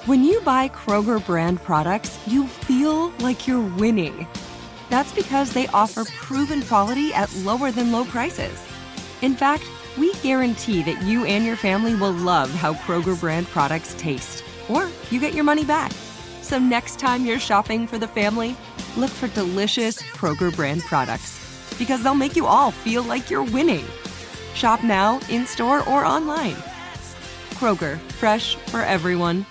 When you buy Kroger brand products, you feel like you're winning. That's because they offer proven quality at lower than low prices. In fact, we guarantee that you and your family will love how Kroger brand products taste, or you get your money back. So next time you're shopping for the family, look for delicious Kroger brand products, because they'll make you all feel like you're winning. Shop now, in-store, or online. Kroger, fresh for everyone.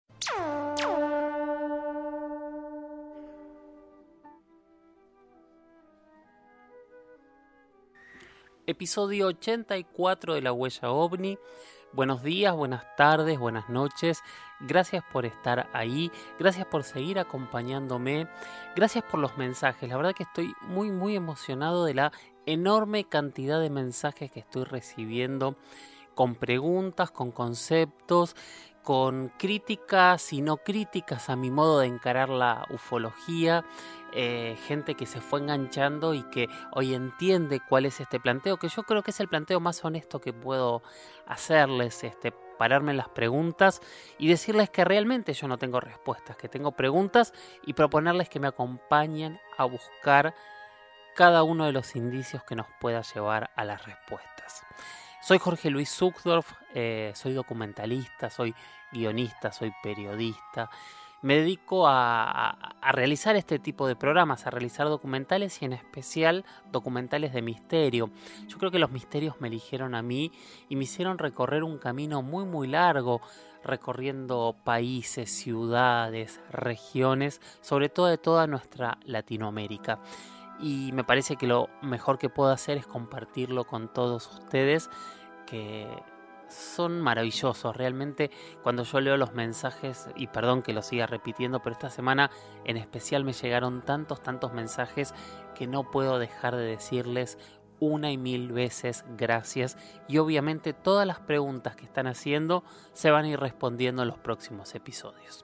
Episodio 84 de La Huella OVNI. Buenos días, buenas tardes, buenas noches. Gracias por estar ahí. Gracias por seguir acompañándome. Gracias por los mensajes. La verdad que estoy muy emocionado de la enorme cantidad de mensajes que estoy recibiendo, con preguntas, con conceptos, con críticas y no críticas a mi modo de encarar la ufología. Gente que se fue enganchando y que hoy entiende cuál es este planteo, que yo creo que es el planteo más honesto que puedo hacerles, pararme en las preguntas y decirles que realmente yo no tengo respuestas, que tengo preguntas, y proponerles que me acompañen a buscar cada uno de los indicios que nos pueda llevar a las respuestas. Soy Jorge Luis Zuckdorf, soy documentalista, soy guionista, soy periodista. Me dedico a realizar este tipo de programas, a realizar documentales y en especial documentales de misterio. Yo creo que los misterios me eligieron a mí y me hicieron recorrer un camino muy largo, recorriendo países, ciudades, regiones, sobre todo de toda nuestra Latinoamérica. Y me parece que lo mejor que puedo hacer es compartirlo con todos ustedes, que son maravillosos. Realmente, cuando yo leo los mensajes, y perdón que lo siga repitiendo, pero esta semana en especial me llegaron tantos mensajes que no puedo dejar de decirles una y mil veces gracias. Y obviamente todas las preguntas que están haciendo se van a ir respondiendo en los próximos episodios.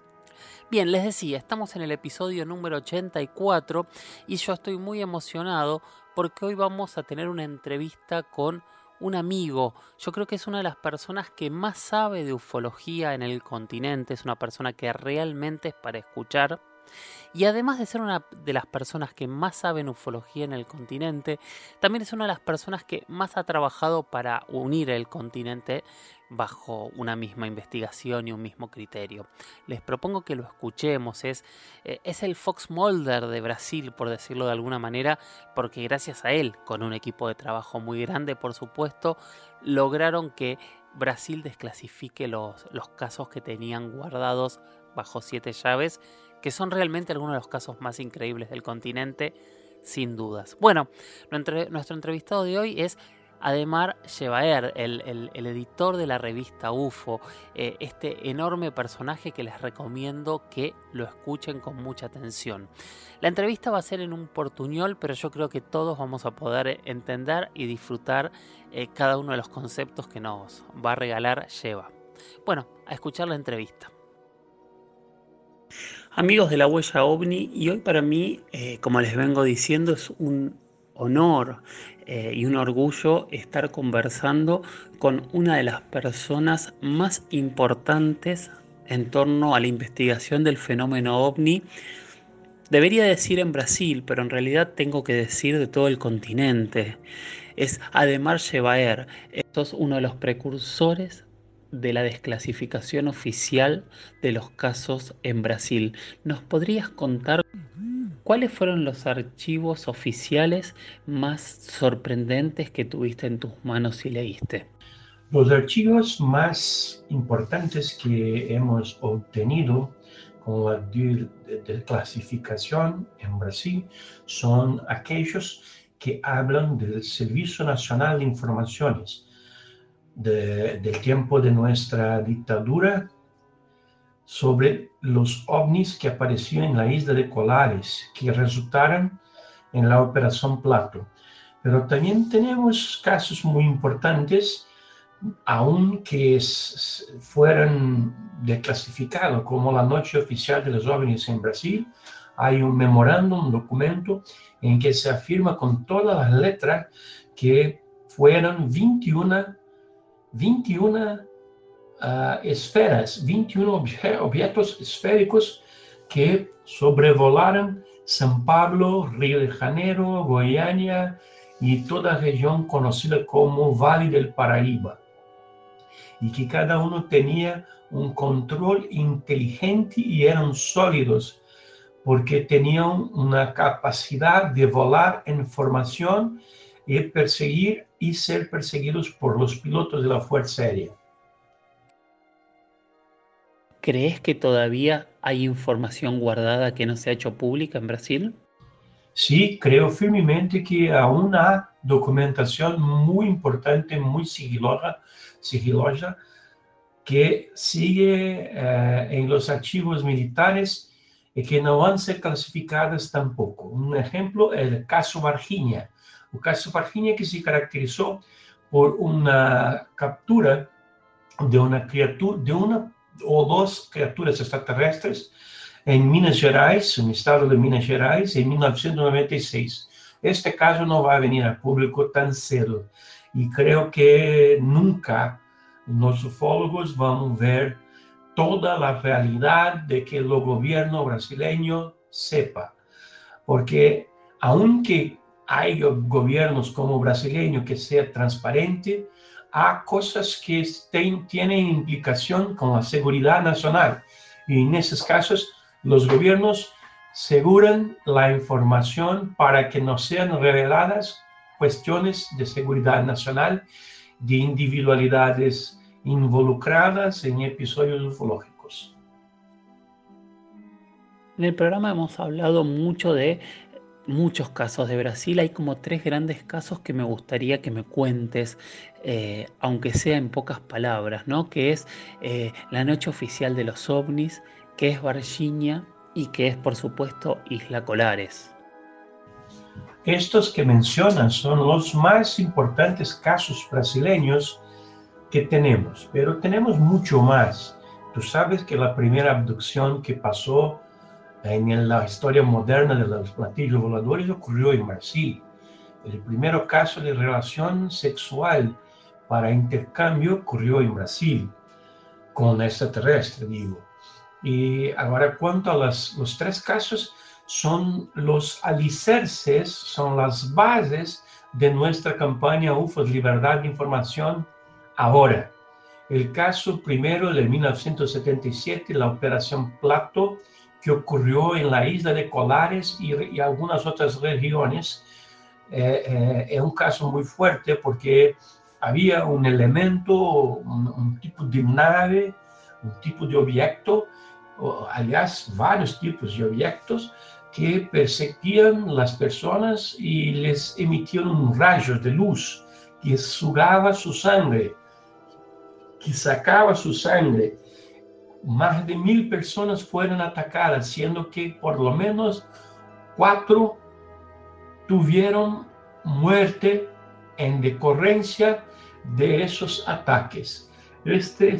Bien, les decía, estamos en el episodio número 84 y yo estoy muy emocionado porque hoy vamos a tener una entrevista con un amigo. Yo creo que es una de las personas que más sabe de ufología en el continente, es una persona que realmente es para escuchar. Y además de ser una de las personas que más saben ufología en el continente, también es una de las personas que más ha trabajado para unir el continente bajo una misma investigación y un mismo criterio. Les propongo que lo escuchemos. Es el Fox Mulder de Brasil, por decirlo de alguna manera, porque gracias a él, con un equipo de trabajo muy grande, por supuesto, lograron que Brasil desclasifique los casos que tenían guardados bajo 7 llaves, que son realmente algunos de los casos más increíbles del continente, sin dudas. Bueno, nuestro entrevistado de hoy es Ademar Shevaer, el editor de la revista UFO, este enorme personaje que les recomiendo que lo escuchen con mucha atención. La entrevista va a ser en un portuñol, pero yo creo que todos vamos a poder entender y disfrutar cada uno de los conceptos que nos va a regalar Sheva. Bueno, a escuchar la entrevista. Amigos de La Huella OVNI, y hoy para mí, como les vengo diciendo, es un honor y un orgullo estar conversando con una de las personas más importantes en torno a la investigación del fenómeno OVNI. Debería decir en Brasil, pero en realidad tengo que decir de todo el continente. Es Ademar Shevaer. Esto es uno de los precursores de la desclasificación oficial de los casos en Brasil. ¿Nos podrías contar cuáles fueron los archivos oficiales más sorprendentes que tuviste en tus manos y leíste? Los archivos más importantes que hemos obtenido con la desclasificación en Brasil son aquellos que hablan del Servicio Nacional de Informaciones, del tiempo de nuestra dictadura, sobre los ovnis que aparecían en la isla de Colares, que resultaron en la Operación Plato. Pero también tenemos casos muy importantes, aunque fueran desclasificados, como la Noche Oficial de los OVNIs en Brasil. Hay un memorándum, un documento, en que se afirma con todas las letras que fueron 21 esferas, 21 objetos esféricos que sobrevolaron São Paulo, Río de Janeiro, Goiânia y toda la región conocida como Valle del Paraíba. Y que cada uno tenía un control inteligente y eran sólidos porque tenían una capacidad de volar en formación y perseguir y ser perseguidos por los pilotos de la Fuerza Aérea. ¿Crees que todavía hay información guardada que no se ha hecho pública en Brasil? Sí, creo firmemente que aún hay documentación muy importante, muy sigilosa que sigue en los archivos militares y que no van a ser clasificadas tampoco. Un ejemplo es el caso Varginha. El caso Varginha que se caracterizó por una captura de una criatura, de una o dos criaturas extraterrestres en Minas Gerais, en el estado de Minas Gerais, en 1996. Este caso no va a venir al público tan cedo y creo que nunca los ufólogos van a ver toda la realidad de que el gobierno brasileño sepa. Porque aunque hay gobiernos como brasileño que sea transparente, hay cosas que tienen implicación con la seguridad nacional. Y en esos casos, los gobiernos aseguran la información para que no sean reveladas cuestiones de seguridad nacional de individualidades involucradas en episodios ufológicos. En el programa hemos hablado mucho de muchos casos de Brasil. Hay como 3 grandes casos que me gustaría que me cuentes, aunque sea en pocas palabras, ¿no? Que es la noche oficial de los ovnis, que es Varginha y que es, por supuesto, Isla Colares. Estos que mencionas son los más importantes casos brasileños que tenemos, pero tenemos mucho más. Tú sabes que la primera abducción que pasó en la historia moderna de los platillos voladores ocurrió en Brasil. El primer caso de relación sexual para intercambio ocurrió en Brasil, con extraterrestre, digo. Y ahora, cuanto a los 3 casos, son los alicerces, son las bases de nuestra campaña UFOS Liberdade de Información ahora. El caso primero de 1977, la Operación Plato, que ocurrió en la isla de Colares y algunas otras regiones, es un caso muy fuerte porque había un elemento, un tipo de nave, un tipo de objeto, aliás, varios tipos de objetos que perseguían las personas y les emitían rayos de luz que sugaba su sangre, que sacaba su sangre. Más de 1000 personas fueron atacadas, siendo que por lo menos 4 tuvieron muerte en decorrencia de esos ataques. Este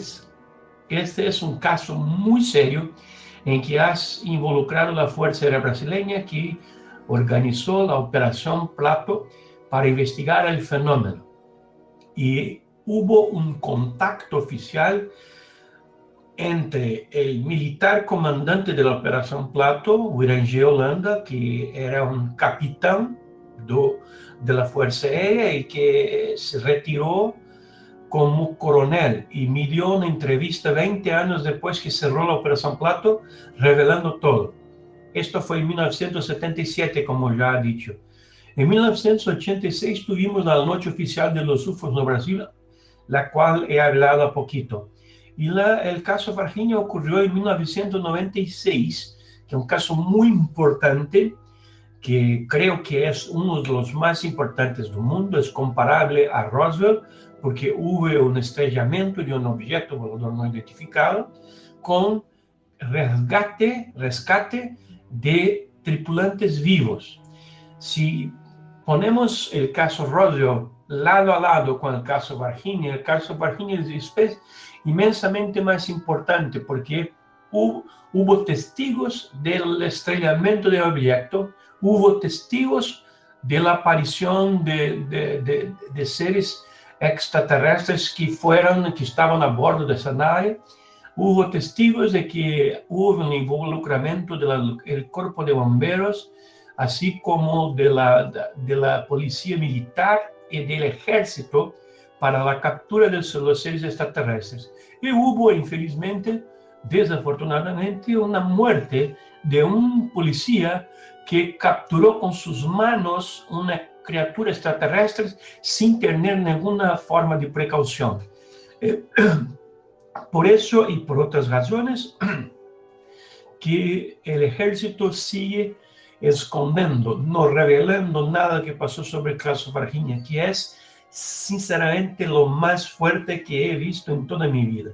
es un caso muy serio en que has involucrado la Fuerza Aérea Brasileña, que organizó la Operación Plato para investigar el fenómeno. Y hubo un contacto oficial entre el militar comandante de la Operación Plato, Wirangé Holanda, que era un capitán de la Fuerza Aérea y que se retiró como coronel y me dio una entrevista 20 años después que cerró la Operación Plato, revelando todo. Esto fue en 1977, como ya he dicho. En 1986 tuvimos la Noche Oficial de los UFOs en Brasil, la cual he hablado a poquito. Y el caso Varginha ocurrió en 1996, que es un caso muy importante, que creo que es uno de los más importantes del mundo, es comparable a Roswell, porque hubo un estrellamiento de un objeto volador no identificado con rescate de tripulantes vivos. Si ponemos el caso Roswell lado a lado con el caso Varginha es inmensamente más importante porque hubo testigos del estrellamiento del objeto, hubo testigos de la aparición de seres extraterrestres que estaban a bordo de esa nave. Hubo testigos de que hubo un involucramiento del cuerpo de bomberos, así como de la policía militar y del ejército para la captura de los seres extraterrestres. Y hubo, infelizmente, desafortunadamente, una muerte de un policía que capturó con sus manos una criatura extraterrestre sin tener ninguna forma de precaución. Por eso y por otras razones que el ejército sigue escondiendo, no revelando nada que pasó sobre el caso Varginha, que es sinceramente lo más fuerte que he visto en toda mi vida.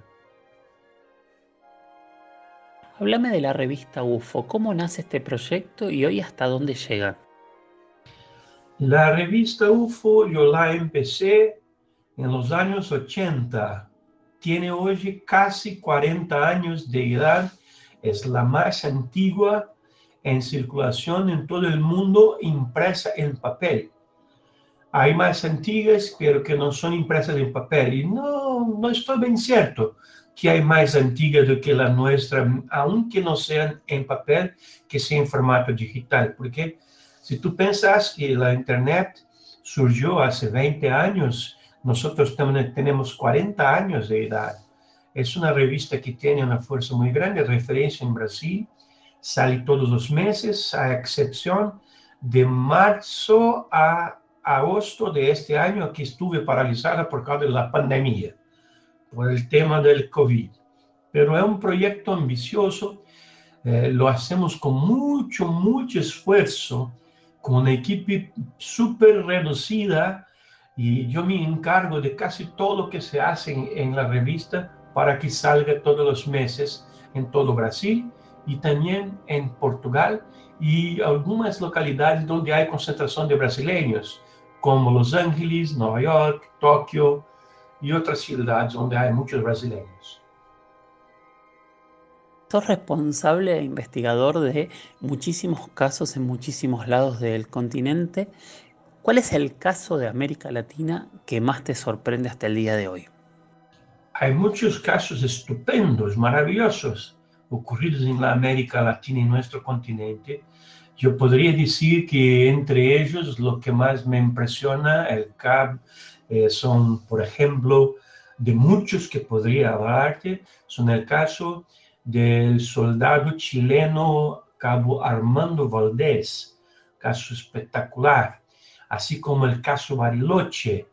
Háblame de la revista UFO, ¿cómo nace este proyecto y hoy hasta dónde llega? La revista UFO yo la empecé en los años 80. Tiene hoy casi 40 años de edad. Es la más antigua en circulación en todo el mundo impresa en papel. Hay más antiguas, pero que no son impresas en papel. Y no estoy bien cierto que hay más antiguas do que la nuestra, aunque no sean en papel, que sea en formato digital. Porque si tú piensas que la Internet surgió hace 20 años, nosotros también tenemos 40 años de edad. Es una revista que tiene una fuerza muy grande, referencia en Brasil, sale todos los meses, a excepción de marzo a agosto de este año, que estuve paralizada por causa de la pandemia, por el tema del COVID. Pero es un proyecto ambicioso, lo hacemos con mucho esfuerzo, con una equipe súper reducida, y yo me encargo de casi todo lo que se hace en la revista para que salga todos los meses en todo Brasil y también en Portugal y algunas localidades donde hay concentración de brasileños, como Los Ángeles, Nueva York, Tokio y otras ciudades donde hay muchos brasileños. Sos responsable e investigador de muchísimos casos en muchísimos lados del continente. ¿Cuál es el caso de América Latina que más te sorprende hasta el día de hoy? Hay muchos casos estupendos, maravillosos, ocurridos en la América Latina, en nuestro continente. Yo podría decir que entre ellos lo que más me impresiona son, por ejemplo, de muchos que podría hablarte, son el caso del soldado chileno Cabo Armando Valdés, caso espectacular, así como el caso Bariloche,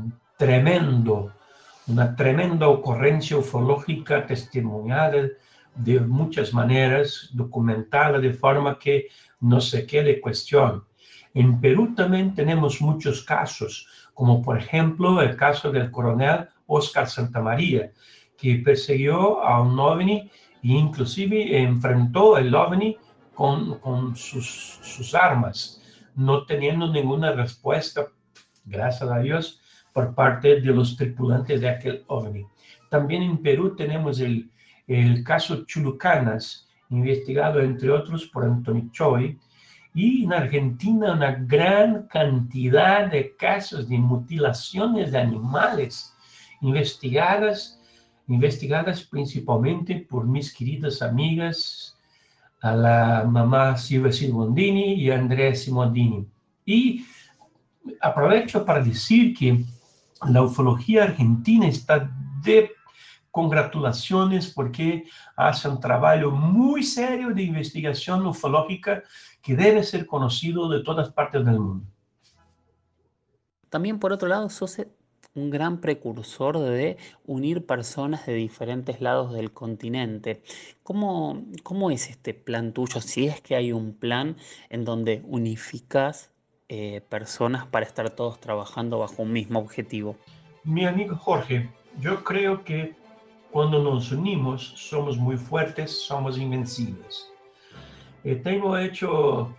una tremenda ocurrencia ufológica testimoniada de muchas maneras, documentada de forma que no se quede cuestión. En Perú también tenemos muchos casos, como por ejemplo el caso del coronel Oscar Santamaría, que persiguió a un ovni e inclusive enfrentó el ovni con sus armas, no teniendo ninguna respuesta, gracias a Dios, por parte de los tripulantes de aquel ovni. También en Perú tenemos el caso Chulucanas, investigado entre otros por Anthony Choi, y en Argentina una gran cantidad de casos de mutilaciones de animales investigadas principalmente por mis queridas amigas, a la mamá Silvia Simondini y Andrea Simondini. Y aprovecho para decir que la ufología argentina está de congratulaciones porque hace un trabajo muy serio de investigación ufológica que debe ser conocido de todas partes del mundo. También por otro lado, sos un gran precursor de unir personas de diferentes lados del continente. ¿Cómo es este plan tuyo? Si es que hay un plan en donde unificas personas para estar todos trabajando bajo un mismo objetivo. Mi amigo Jorge, yo creo que cuando nos unimos somos muy fuertes, somos invencibles. Tengo hecho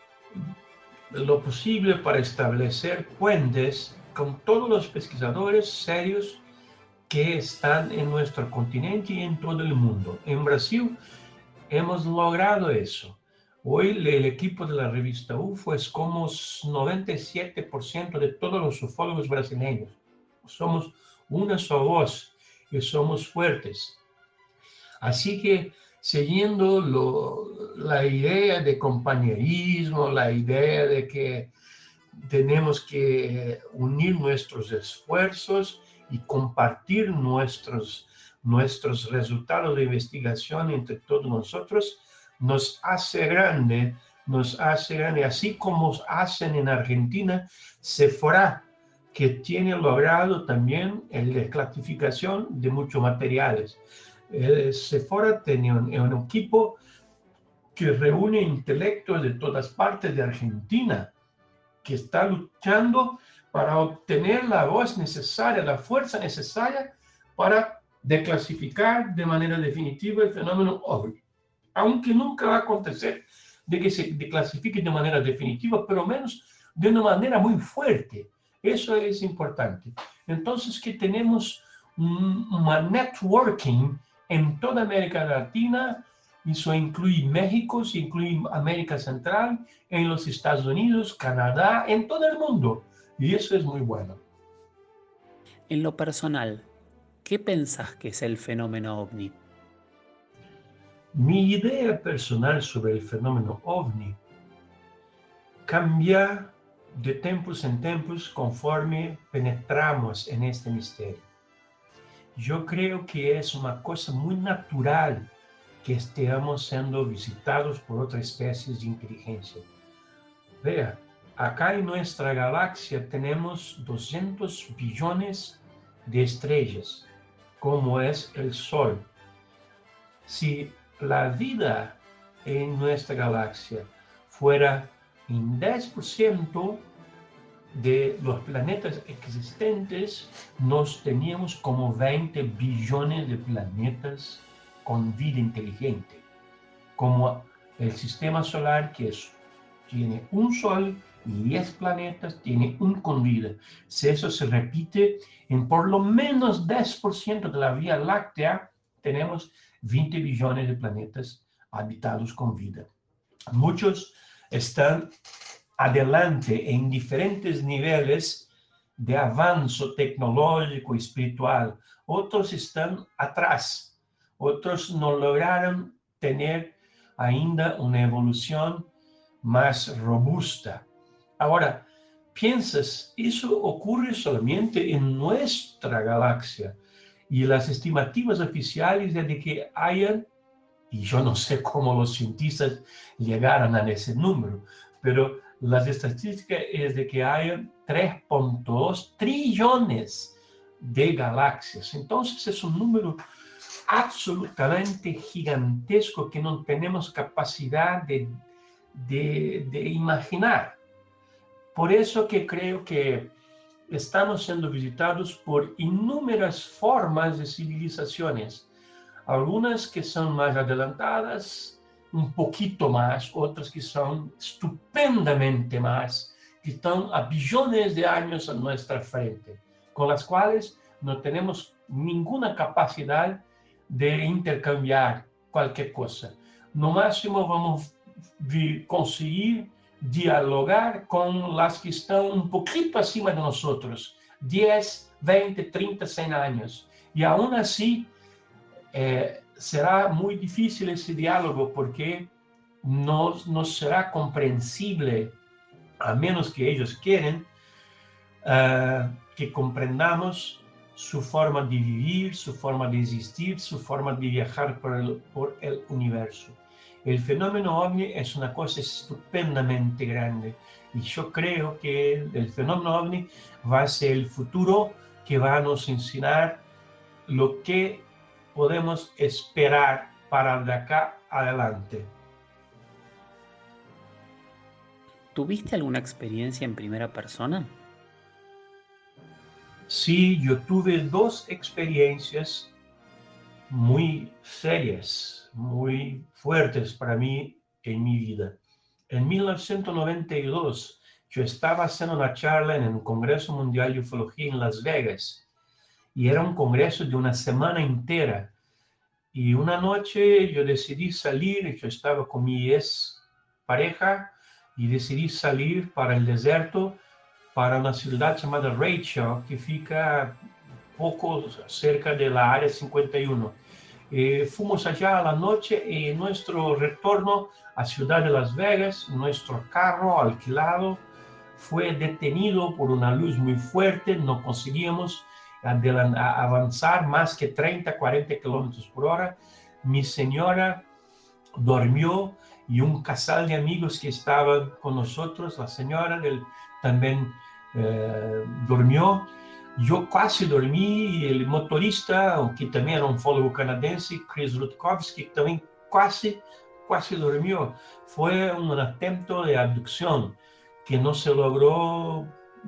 lo posible para establecer puentes con todos los pesquisadores serios que están en nuestro continente y en todo el mundo. En Brasil hemos logrado eso. Hoy el equipo de la revista UFO es como 97% de todos los ufólogos brasileños. somos una sola voz y somos fuertes. Así que siguiendo la idea de compañerismo, la idea de que tenemos que unir nuestros esfuerzos y compartir nuestros resultados de investigación entre todos nosotros, nos hace grande, así como hacen en Argentina, Sephora, que tiene logrado también la desclasificación de muchos materiales. Sephora tiene un equipo que reúne intelectos de todas partes de Argentina, que está luchando para obtener la voz necesaria, la fuerza necesaria para desclasificar de manera definitiva el fenómeno OVNI. Aunque nunca va a acontecer de que se desclasifique de manera definitiva, pero menos de una manera muy fuerte. Eso es importante. Entonces, que tenemos una networking en toda América Latina. Eso incluye México, se incluye América Central, en los Estados Unidos, Canadá, en todo el mundo. Y eso es muy bueno. En lo personal, ¿qué pensás que es el fenómeno OVNI? Mi idea personal sobre el fenómeno OVNI cambia de tiempos en tiempos conforme penetramos en este misterio. Yo creo que es una cosa muy natural que estemos siendo visitados por otras especies de inteligencia. Vea, acá en nuestra galaxia tenemos 200 billones de estrellas, como es el Sol. Si la vida en nuestra galaxia fuera en 10% de los planetas existentes, nos teníamos como 20 billones de planetas con vida inteligente, como el sistema solar, que tiene un Sol y 10 planetas, tiene un con vida. Si eso se repite en por lo menos 10% de la Vía Láctea, tenemos 20 billones de planetas habitados con vida. Muchos están adelante en diferentes niveles de avance tecnológico y espiritual. Otros están atrás. Otros no lograron tener ainda una evolución más robusta. Ahora, piensas, eso ocurre solamente en nuestra galaxia. Y las estimativas oficiales es de que hayan, y yo no sé cómo los cientistas llegaron a ese número, pero las estadísticas es de que hayan 3.2 trillones de galaxias. Entonces es un número absolutamente gigantesco que no tenemos capacidad de imaginar. Por eso que creo que estamos siendo visitados por inúmeras formas de civilizaciones, algunas que son más adelantadas, un poquito más, otras que son estupendamente más, que están a billones de años a nuestra frente, con las cuales no tenemos ninguna capacidad de intercambiar cualquier cosa. No máximo vamos a conseguir dialogar con las que están un poquito acima de nosotros, 10, 20, 30, 100 años. Y aún así, será muy difícil ese diálogo porque no será comprensible, a menos que ellos quieran, que comprendamos su forma de vivir, su forma de existir, su forma de viajar por el universo. El fenómeno OVNI es una cosa estupendamente grande y yo creo que el fenómeno OVNI va a ser el futuro que va a nos enseñar lo que podemos esperar para de acá adelante. ¿Tuviste alguna experiencia en primera persona? Sí, yo tuve 2 experiencias muy serias, muy fuertes para mí en mi vida. En 1992, yo estaba haciendo una charla en el Congreso Mundial de Ufología en Las Vegas, y era un congreso de una semana entera. Y una noche yo decidí salir, yo estaba con mi ex pareja, y decidí salir para el desierto para una ciudad llamada Rachel, que fica poco cerca de la área 51. Fuimos allá a la noche y en nuestro retorno a Ciudad de Las Vegas, nuestro carro alquilado fue detenido por una luz muy fuerte, no conseguíamos avanzar más que 30, 40 kilómetros por hora. Mi señora dormió y un casal de amigos que estaban con nosotros, la señora también durmió. Yo casi dormí y el motorista, que también era un ufólogo canadiense, Chris Rutkowski, también casi durmió. Fue un intento de abducción que no se logró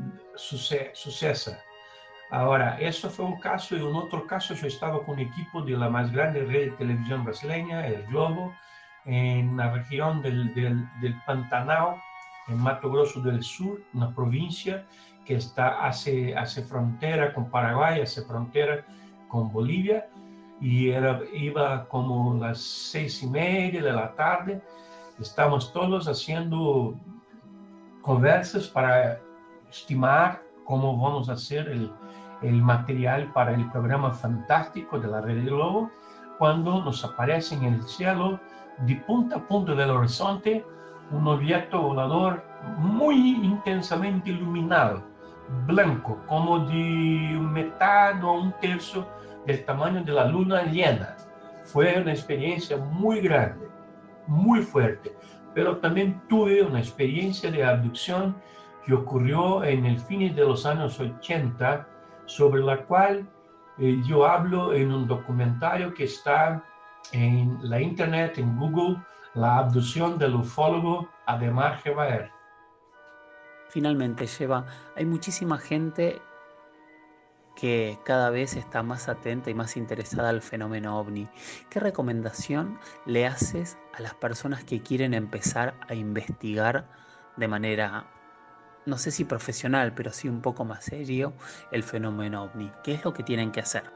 suceso. Ahora, eso fue un caso, y en otro caso yo estaba con un equipo de la más grande red de televisión brasileña, El Globo, en la región del Pantanal, en Mato Grosso del Sur, una provincia que hace frontera con Paraguay, hace frontera con Bolivia, y iba como las 6:30 de la tarde. Estamos todos haciendo conversas para estimar cómo vamos a hacer el material para el programa fantástico de la Red del Globo, cuando nos aparece en el cielo, de punta a punta del horizonte, un objeto volador muy intensamente iluminado, blanco, como de mitad o un tercio del tamaño de la luna llena. Fue una experiencia muy grande, muy fuerte, pero también tuve una experiencia de abducción que ocurrió en el fin de los años 80, sobre la cual yo hablo en un documentario que está en la internet, en Google, La abducción del ufólogo Ademar Gevaert. Finalmente, Sheva, hay muchísima gente que cada vez está más atenta y más interesada al fenómeno ovni. ¿Qué recomendación le haces a las personas que quieren empezar a investigar de manera, no sé si profesional, pero sí un poco más serio, el fenómeno ovni? ¿Qué es lo que tienen que hacer?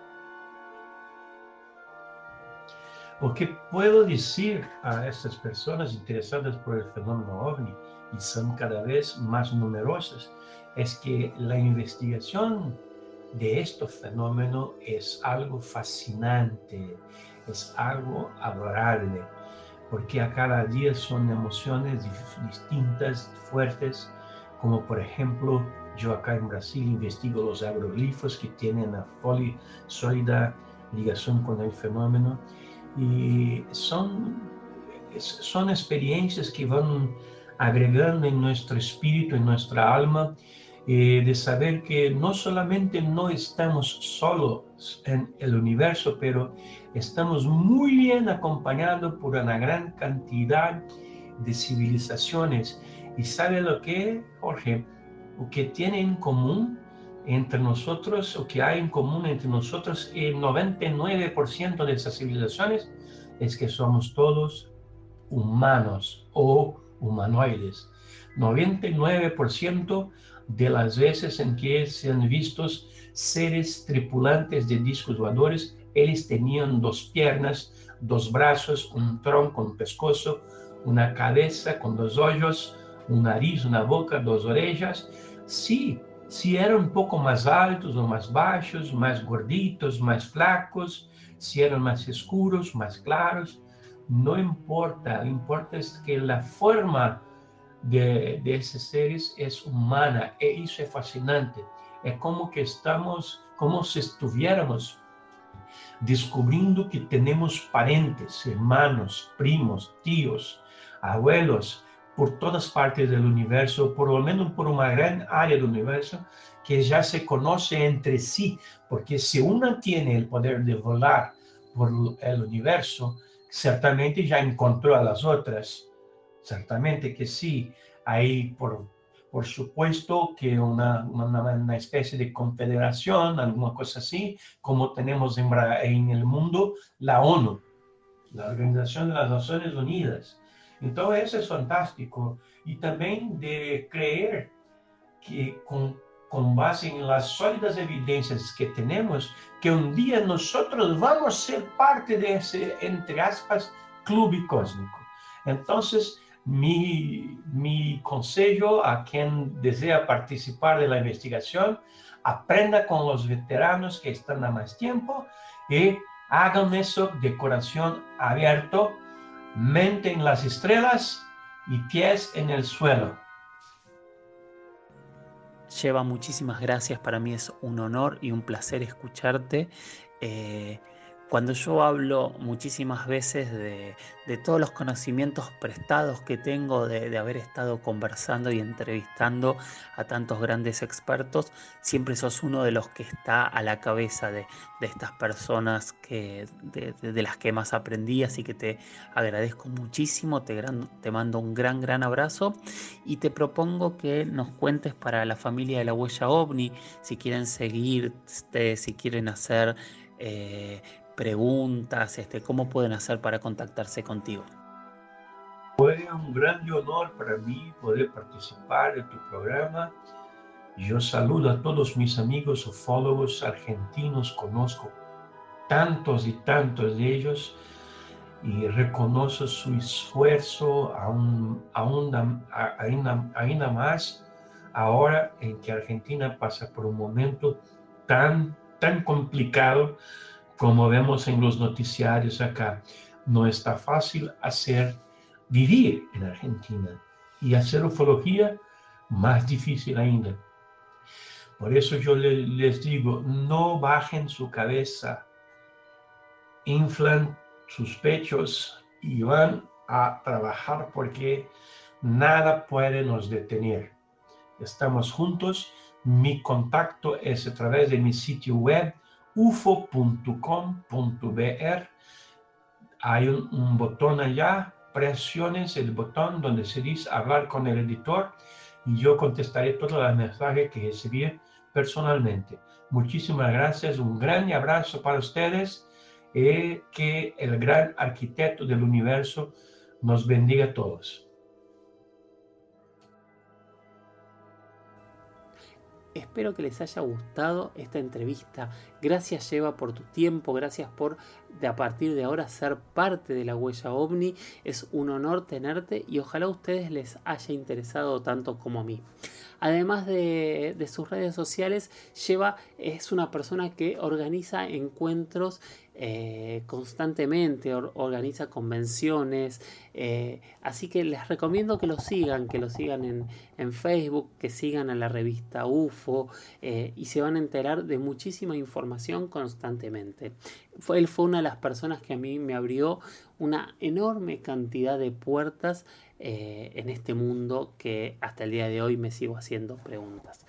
O que puedo decir a estas personas interesadas por el fenómeno ovni, y son cada vez más numerosas, es que la investigación de este fenómeno es algo fascinante, es algo adorable, porque a cada día son emociones distintas, fuertes, como por ejemplo, yo acá en Brasil investigo los agroglifos que tienen una sólida ligación con el fenómeno, y son experiencias que van agregando en nuestro espíritu, en nuestra alma, de saber que no solamente no estamos solos en el universo, pero estamos muy bien acompañados por una gran cantidad de civilizaciones. ¿Y sabe lo que, Jorge? Lo que tiene en común entre nosotros, o que hay en común entre nosotros, el 99% de esas civilizaciones, es que somos todos humanos o humanoides. 99% de las veces en que se han visto seres tripulantes de discos voladores, ellos tenían 2 piernas, 2 brazos, un tronco, un pescozo, una cabeza con 2 ojos, un nariz, una boca, 2 orejas. Sí, si eran un poco más altos o más bajos, más gorditos, más flacos, si eran más oscuros, más claros, no importa, lo importa es que la forma de esos seres es humana, y eso es fascinante. Es como que estamos, como si estuviéramos descubriendo que tenemos parientes, hermanos, primos, tíos, abuelos, por todas partes del universo, por lo menos por una gran área del universo, que ya se conoce entre sí, porque si una tiene el poder de volar por el universo, certamente ya encontró a las otras, certamente que sí. Hay, por supuesto, que una especie de confederación, alguna cosa así, como tenemos en el mundo la ONU, la Organización de las Naciones Unidas. Entonces eso es fantástico, y también de creer que con base en las sólidas evidencias que tenemos, que un día nosotros vamos a ser parte de ese, entre aspas, club cósmico. Entonces, Mi consejo a quien desea participar de la investigación: aprenda con los veteranos que están a más tiempo y hagan eso de corazón abierto, mente en las estrellas y pies en el suelo. Sheva, muchísimas gracias. Para mí es un honor y un placer escucharte. Cuando yo hablo muchísimas veces de todos los conocimientos prestados que tengo de haber estado conversando y entrevistando a tantos grandes expertos, siempre sos uno de los que está a la cabeza de estas personas de las que más aprendí, así que te agradezco muchísimo, te mando un gran abrazo y te propongo que nos cuentes para la familia de la Huella OVNI, si quieren seguirte, si quieren hacer preguntas, cómo pueden hacer para contactarse contigo. Fue un gran honor para mí poder participar de tu programa. Yo saludo a todos mis amigos ufólogos argentinos, conozco tantos y tantos de ellos y reconozco su esfuerzo ainda más ahora en que Argentina pasa por un momento tan complicado como vemos en los noticiarios acá. No está fácil vivir en Argentina, y hacer ufología más difícil ainda. Por eso yo les digo, no bajen su cabeza, inflan sus pechos y van a trabajar, porque nada puede nos detener. Estamos juntos. Mi contacto es a través de mi sitio web ufo.com.br. Hay un botón allá, presiones el botón donde se dice hablar con el editor y yo contestaré todos los mensajes que recibí personalmente. Muchísimas gracias, un gran abrazo para ustedes y que el gran arquitecto del universo nos bendiga a todos. Espero que les haya gustado esta entrevista. Gracias, Sheva, por tu tiempo. Gracias por, a partir de ahora, ser parte de la Huella OVNI. Es un honor tenerte y ojalá a ustedes les haya interesado tanto como a mí. Además de sus redes sociales, Sheva es una persona que organiza encuentros constantemente, organiza convenciones, así que les recomiendo que lo sigan en Facebook, que sigan a la revista UFO y se van a enterar de muchísima información constantemente. Él fue una de las personas que a mí me abrió una enorme cantidad de puertas en este mundo que hasta el día de hoy me sigo haciendo preguntas.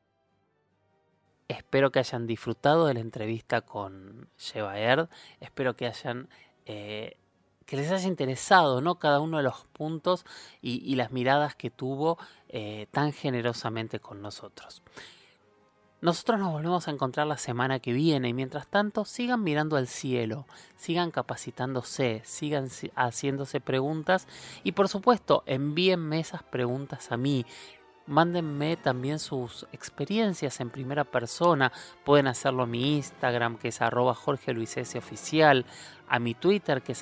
Espero que hayan disfrutado de la entrevista con Sheva Erd. Espero que les haya interesado, ¿no?, cada uno de los puntos y las miradas que tuvo tan generosamente con nosotros. Nosotros nos volvemos a encontrar la semana que viene y mientras tanto sigan mirando al cielo, sigan capacitándose, sigan haciéndose preguntas y por supuesto envíenme esas preguntas a mí. Mándenme también sus experiencias en primera persona. Pueden hacerlo a mi Instagram, que es @JorgeLuisS_oficial, a mi Twitter, que es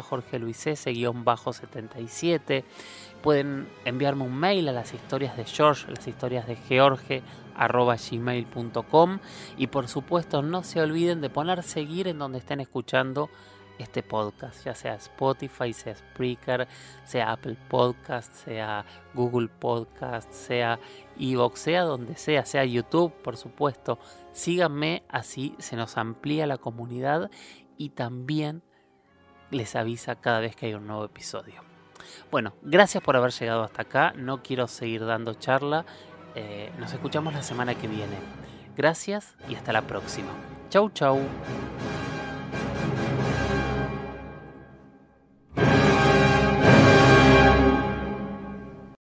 @JorgeLuisS_77. Pueden enviarme un mail a las historias de George, las historias de George, @gmail.com. Y por supuesto no se olviden de poner seguir en donde estén escuchando este podcast, ya sea Spotify, sea Spreaker, sea Apple Podcast, sea Google Podcast, sea Evox, sea donde sea YouTube, por supuesto. Síganme, así se nos amplía la comunidad y también les avisa cada vez que hay un nuevo episodio. Bueno, gracias por haber llegado hasta acá. No quiero seguir dando charla. Nos escuchamos la semana que viene. Gracias y hasta la próxima. Chau.